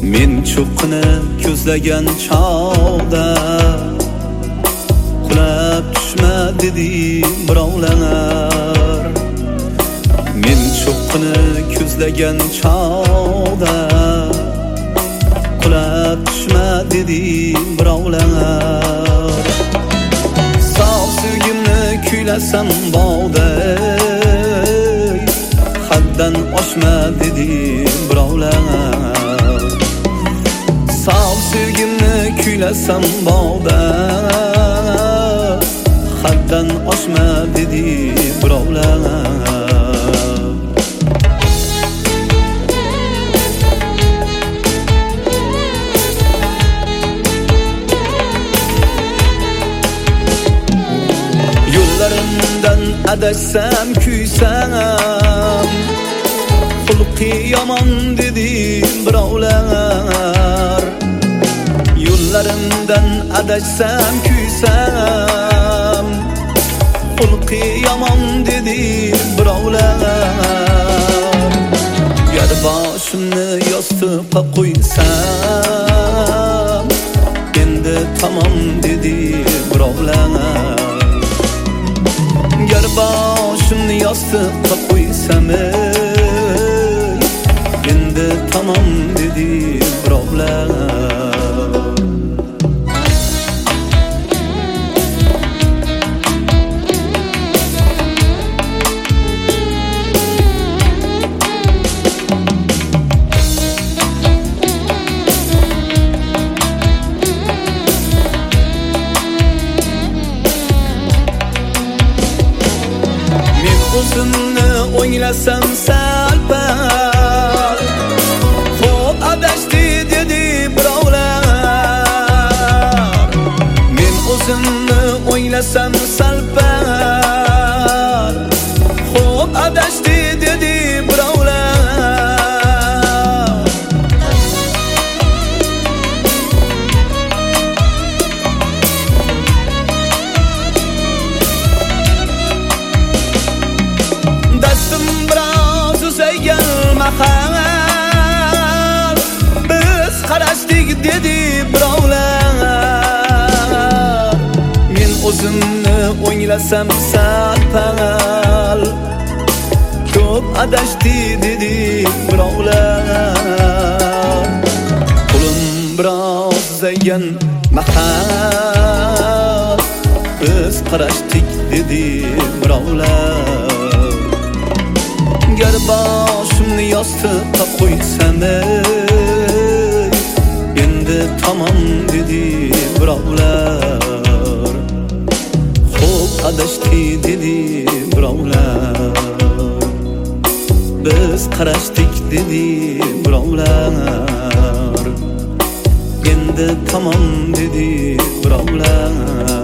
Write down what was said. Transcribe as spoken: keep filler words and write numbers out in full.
Men cho'qqini ko'zlagan chog'da qulab tushma dedi birovlar. Men cho'qqini ko'zlagan chog'da qulab tushma dedi birovlar. Sog' sevgimni kuylasam bog'da haddan oshma dedi birovlar. Sog' sevgimni kuylasam bog'da haddan oshma dedi birovlar. Yo'llarimdan adashsam kuysam xulqi yomon dedi birovlar. Yo'llarimdan adashsam kuysam xulqi yomon dedi birovlar. Gar boshimni yostiqqa qo'ysam endi tamom dedi birovlar. Gar boshimni yostiqqa qo'ysam endi tamom dedi birovlar. O'zimni o'ylasam salpar xo'p adashdi dedi birovlar. Men o'zimni o'ylasam salpar xo'p adashdi dedi birovlar. Dastim biroz uzaygan mahal biz qarashdik dedi birovlar. Men o'zimni o'ylasam sal-pal ko'p adashdi dedi birovlar. Qo'lim biroz uzaygan mahal biz qarashdik dedi birovlar. Gar boshimni yostiqqa qo'ysam endi tamom dedi birovlar. Xo'p adashdi dedi birovlar. Biz qarashdik dedi birovlar. Endi tamom dedi birovlar.